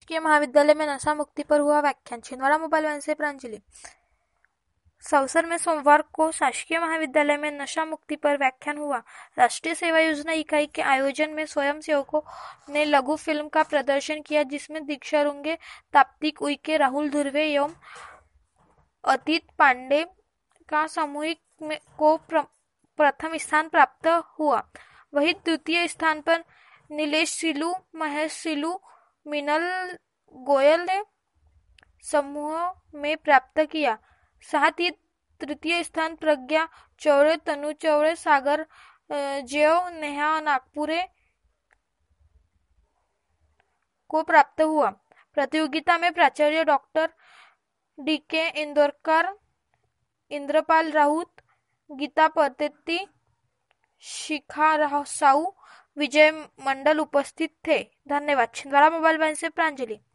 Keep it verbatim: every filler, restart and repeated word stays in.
के महाविद्यालय में नशा मुक्ति पर हुआ व्याख्यान। छिंदवाड़ा मोबाइल वैन से प्रांजलि। सवसर में सोमवार को शासकीय महाविद्यालय में नशा मुक्ति पर व्याख्यान हुआ। राष्ट्रीय सेवा योजना इकाई के आयोजन में स्वयंसेवकों ने लघु फिल्म का प्रदर्शन किया, जिसमें दीक्षा रुंगे, ताप्तिक उइके, राहुल धुर्वे एवं अतीत पांडे का सामूहिक में को प्र, प्रथम स्थान प्राप्त हुआ। वहीं द्वितीय स्थान पर नीलेश सिलू, महेश सिलू, मिनल गोयल ने समूह में प्राप्त किया। साथ ही तृतीय स्थान प्रज्ञा चौड़े, तनु चौड़े, सागर जेव, नेहा नागपुरे को प्राप्त हुआ। प्रतियोगिता में प्राचार्य डॉक्टर डी के इंदोरकर, इंद्रपाल राउत, गीता परतेती, शिखा साऊ, विजय मंडल उपस्थित थे। धन्यवाद। छिंदवाड़ा मोबाइल वैन से प्रांजलि।